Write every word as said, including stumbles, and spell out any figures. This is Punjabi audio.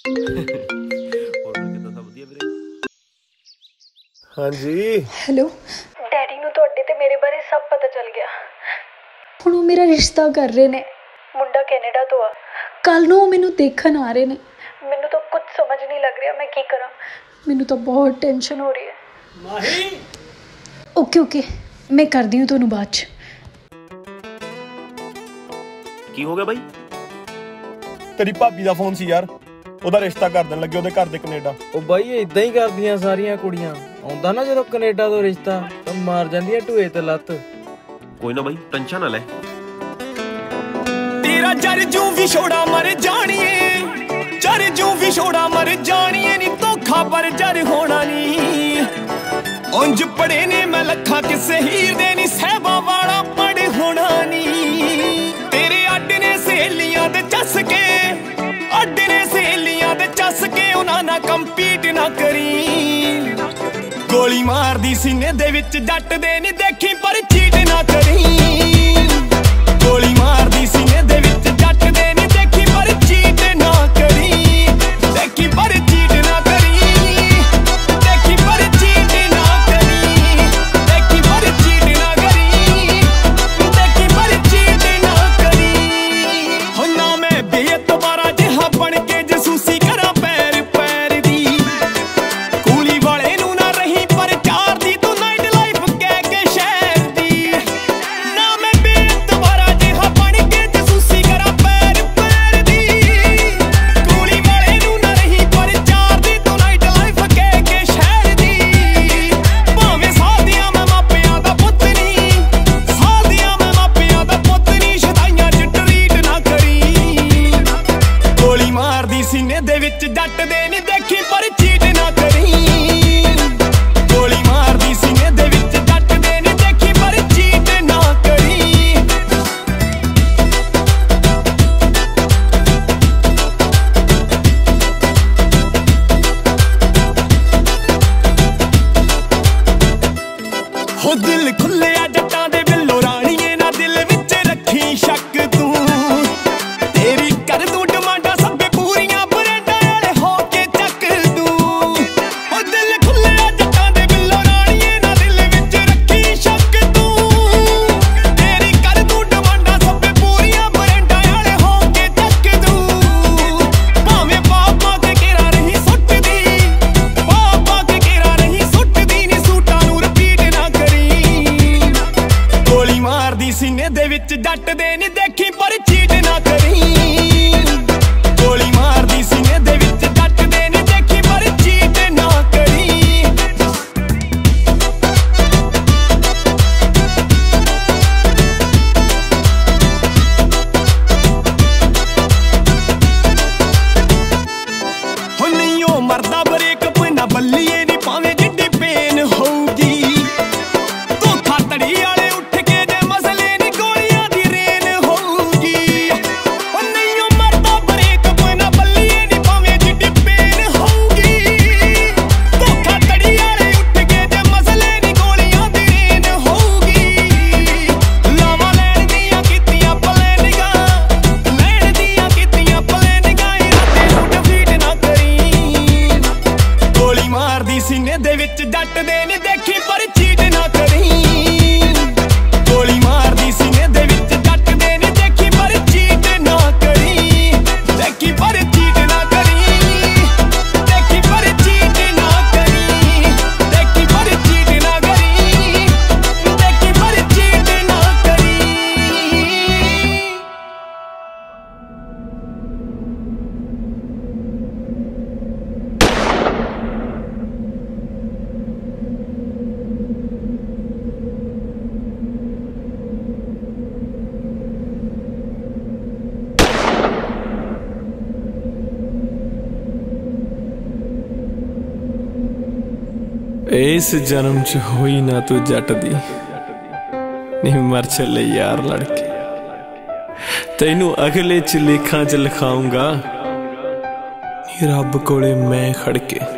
हाँ जी हेलो डैडी ਨੂੰ ਤੁਹਾਡੇ ਤੇ ਮੇਰੇ ਬਾਰੇ ਸਭ ਪਤਾ ਚੱਲ ਗਿਆ। ਹੁਣ ਉਹ ਮੇਰਾ ਰਿਸ਼ਤਾ ਕਰ ਰਹੇ ਨੇ। ਮੁੰਡਾ ਕੈਨੇਡਾ ਤੋਂ ਆ। ਕੱਲ ਨੂੰ ਉਹ ਮੈਨੂੰ ਦੇਖਣ ਆ ਰਹੇ ਨੇ। ਮੈਨੂੰ ਤਾਂ ਕੁਝ ਸਮਝ ਨਹੀਂ ਲੱਗ ਰਿਹਾ ਮੈਂ ਕੀ ਕਰਾਂ। ਮੈਨੂੰ ਤਾਂ ਬਹੁਤ ਟੈਨਸ਼ਨ ਹੋ ਰਹੀ ਹੈ। ਮਾਹੀ ਓਕੇ ਓਕੇ ਮੈਂ ਕਰਦੀ ਹਾਂ ਤੁਹਾਨੂੰ ਬਾਅਦ 'ਚ। ਕੀ ਹੋ ਗਿਆ ਬਾਈ? ਤੇਰੀ ਭਾਬੀ ਦਾ ਫੋਨ ਸੀ ਯਾਰ, ਉਹਦਾ ਰਿਸ਼ਤਾ ਕਰ ਦੇਣ ਲੱਗੇ ਉਹਦੇ ਘਰ ਦੇ ਕੈਨੇਡਾ। ਉਹ ਬਾਈ ਇਦਾਂ ਹੀ ਕਰਦੀਆਂ ਸਾਰੀਆਂ ਕੁੜੀਆਂ, ਆਉਂਦਾ ਨਾ ਜਦੋਂ ਕੈਨੇਡਾ ਤੋਂ ਰਿਸ਼ਤਾ ਤਾਂ ਮਾਰ ਜਾਂਦੀਆਂ ਢੂਏ ਤੇ ਲੱਤ। ਕੋਈ ਨਾ ਬਾਈ ਟੈਨਸ਼ਨ ਨਾ ਲੈ। ਤੇਰਾ ਜਰ ਜੂ ਵੀ ਛੋੜਾ ਮਰ ਜਾਣੀਏ, ਜਰ ਜੂ ਵੀ ਛੋੜਾ ਮਰ ਜਾਣੀਏ ਨੀ ਧੋਖਾ ਪਰ ਜਰ ਹੋਣਾ ਨੀ। ਉਂਝ ਪੜੇ ਨੇ ਮੈਂ ਲੱਖਾਂ ਕਿਸੇ ਹੀਰ ਦੇ ਨੀ ਸਹਿਬਾਂ ਵਾਲਾ ਪੜ ਹੋਣਾ ਨੀ। ਤੇਰੇ ਅੱਡ ਨੇ ਸਹੇਲੀਆਂ ਦੇ ਚੱਸ ਕੇ, ਅੱਡ ਨੇ ਸਹੇਲੀਆਂ ਦੇ ਚੱਸ ਕੇ ਉਹਨਾਂ ਨਾਲ ਕੰਪੀਟ ਨਾ ਕਰੀ। ਗੋਲੀ ਮਾਰਦੀ ਸੀਨੇ ਦੇ ਵਿੱਚ ਜੱਟ ਦੇ ਨੀ ਦੇਖੀ ਪਰ ਚੀਟ ਨਾ ਕਰੀ। ਗੋਲੀ ਮਾਰਦੀ ਸੀਨੇ ਦੇ ਵਿੱਚ ਜੱਟ ਦੇ ਨੀ ਦੇਖੀ ਪਰ ਚੀਟ ਨਾ ਕਰੀ। ਦੇਖੀ ਪਰ ਚੀਟ ਨਾ ਕਰੀ, ਦੇਖੀ ਪਰ ਚੀਟ ਨਾ ਕਰੀ। ਦੇਖੀ ਪਰ ਚੀਟ ਨਾ ਕਰੀ, ਦੇਖੀ ਪਰ ਚੀਟ ਨਾ ਕਰੀ। ਹੋ ਨਾ ਮੈਂ ਬੇਇਤਬਾਰਾ ਜਿਹਾ ਬਣ ਕੇ ਜਸੂਸੀ ਕਰਾਂ ਪੈਰ ਪੈਰ ਦੀ। ਕੂਲੀ ਵਾਲੇ ਨੂੰ ਨਾ ਰਹੀ ਪਰ ਚਾਰ ਦੀ ਤੂੰ ਨਾਈਟ ਲਾਈਫ ਕਹਿ ਕੇ ਸ਼ਹਿਰ ਦੀ। ਨਾ ਮੈਂ ਬੇਇਤਬਾਰਾ ਜਿਹਾ ਬਣ ਕੇ ਜਸੂਸੀ ਕਰਾਂ ਪੈਰ ਪੈਰ ਦੀ। ਕੂਲੀ ਵਾਲੇ ਨੂੰ ਨਾ ਰਹੀ ਪਰ ਚਾਰ ਦੀ ਤੂੰ ਨਾਈਟ ਲਾਈਫ ਕਹਿ ਕੇ ਸ਼ਹਿਰ ਦੀ। ਭਾਵੇਂ ਸਾਦੀਆਂ ਮੈਂ ਮਾਪਿਆਂ ਦਾ ਪੁੱਤ ਨਹੀਂ, ਸਾਦੀਆਂ ਮੈਂ ਮਾਪਿਆਂ ਦਾ ਪੁੱਤ ਨਹੀਂ। ਸ਼ਦਾਈਆਂ ਚ ਟਰੀਟ ਨਾ ਕਰੀ। ਗੋਲੀ ਮਾਰਦੀ ਸੀਨੇ ਦੇ ਵਿੱਚ ਜੱਟ ਦੇ ਨੀ ਦੇਖੀ ਪਰ ਚੀਟ ਨਾ ਕਰੀ। ਗੋਲੀ ਮਾਰਦੀ ਸੀਨੇ ਦੇ ਵਿੱਚ ਜੱਟ ਦੇ ਨੀ ਦੇਖੀ ਪਰ ਚੀਟ ਨਾ ਕਰੀ। ਹੋ ਦਿਲ ਖੁੱਲਿਆ ਜੱਟਾਂ ਦੇ ਬਿੱਲੋ ਰਾਣੀਏ ਨਾ ਦਿਲ ਵਿੱਚ ਰੱਖੀ ਸ਼ੱਕ ਤੂੰ। ਤੇਰੀ ਕਰ ਦੂੰ ਡਿਮਾਂਡਾਂ ਸਭੇ ਪੂਰੀਆਂ ਬਰੇਡਾਂ ਵਾਲੇ ਹੋ ਕੇ ਚੱਕ ਦੂੰ। ਹੋ ਦਿਲ ਖੁੱਲਿਆ ਜੱਟਾਂ ਦੇ ਬਿੱਲੋ ਰਾਣੀਏ ਨਾ ਦਿਲ ਵਿੱਚ ਰੱਖੀ ਸ਼ੱਕ ਤੂੰ। ਤੇਰੀ ਕਰ ਦੂੰ ਡਿਮਾਂਡਾਂ ਸਭੇ ਪੂਰੀਆਂ ਬਰੇਡਾਂ ਵਾਲੇ ਹੋ ਕੇ ਚੱਕ ਦੂੰ। ਭਾਵੇਂ ਪਾਪਾ ਕੇ ਘੇਰਾ ਰਹੀ ਸੁੱਟਦੀ, ਪਾਪਾ ਕੇ ਘੇਰਾ ਰਹੀ ਸੁੱਟਦੀ ਨੀ ਸੂਟਾਂ ਨੂੰ ਰਿਪੀਟ ਨਾ ਕਰੀ। ਗੋਲੀ ਮਾਰਦੀ ਸੀਨੇ ਦੇ ਵਿੱਚ ਜੱਟ ਦੇ ਨੀ ਦੇਖੀ ਪਰ ਚੀਟ ਨਾ ਕਰੀ। ਗੋਲੀ ਮਾਰਦੀ ਸੀਨੇ ਦੇ ਵਿੱਚ ਜੱਟ ਦੇ ਨੀ ਦੇਖੀ ਪਰ ਚੀਟ ਨਾ ਕਰੀ। ਹੋ ਨਹੀਂ ਉਹ ਮਰਦਾ ਬ੍ਰੇਕਅਪ ਨਾ ਬੱਲੀਏ ਨੀ ਭਾਵੇਂ ਜਿੱਡੀ ਪੇਨ ਹੋਊਗੀ। ਧੋਖਾ ਧੜੀ ਵਾਲੇ ਉੱਠ ਕੇ ਜੇ ਮਸਲੇ ਨੀ ਗੋਲੀਆਂ ਦੀ ਰੇਨ ਹੋਊਗੀ। ਹੋ ਨਹੀਂ ਉਹ ਮਰਦਾ ਬ੍ਰੇਕਅਪ ਨਾ ਬੱਲੀਏ ਨੀ ਭਾਵੇਂ ਜਿੱਡੀ ਪੇਨ ਹੋਊਗੀ। ਧੋਖਾ ਧੜੀ ਵਾਲੇ ਉੱਠ ਕੇ ਜੇ ਮਸਲੇ ਨੀ ਗੋਲੀਆਂ ਦੀ ਰੇਨ ਹੋਊਗੀ। ਲਾਵਾਂ ਲੈਣ ਦੀਆਂ ਕੀਤੀਆਂ ਪਲੈਨਿੰਗਾਂ, ਲੈਣ ਦੀਆਂ ਕੀਤੀਆਂ ਪਲੈਨਿੰਗਾਂ। ਇਰਾਦੇ ਨੂੰ ਡਿਫੀਟ ਨਾ ਕਰੀ। ਗੋਲੀ ਮਾਰਦੀ ਸੀਨੇ ਦੇ ਵਿੱਚ ਜੱਟ ਦੇ ਨੀ ਦੇਖੀ ਪਰ ਚੀਟ ਨਾ ਕਰੀ। ਗੋਲੀ ਮਾਰਦੀ ਸੀਨੇ ਦੇ ਵਿੱਚ ਜੱਟ ਦੇ ਨੀ ਦੇਖੀ ਪਰ ਚੀਟ ਨਾ ਕਰੀ। ਦੇਖੀ ਪਰ ਚੀਟ ਨਾ ਕਰੀ, ਦੇਖੀ ਪਰ ਚੀਟ ਨਾ ਕਰੀ। ਦੇਖੀ ਪਰ ਚੀਟ ਨਾ ਕਰੀ, ਦੇਖੀ ਪਰ ਚੀਟ ਨਾ ਕਰੀ। ਇਸ ਜਨਮ ਚ ਹੋਈ ਨਾ ਤੂੰ ਜੱਟ ਦੀ, ਨਹੀਂ ਮਰ ਚੱਲੇ ਯਾਰ ਲੜਕੇ। ਤੈਨੂੰ ਅਗਲੇ ਚ ਲੇਖਾਂ ਚ ਲਿਖਾਉਂਗਾ ਨੀ ਰੱਬ ਕੋਲੇ ਮੈਂ ਖੜ ਕੇ।